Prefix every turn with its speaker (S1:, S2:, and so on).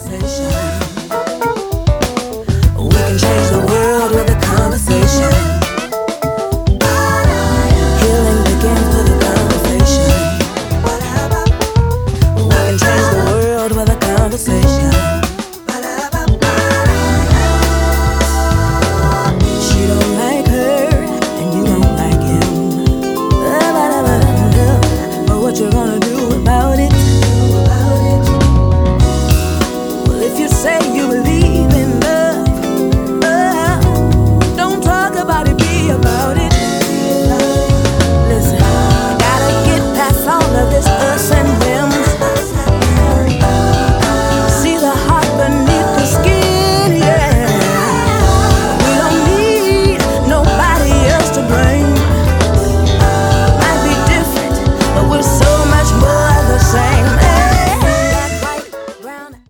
S1: conversation. We can change the world with a conversation. Healing begins with a conversation. We can change the world with a conversation.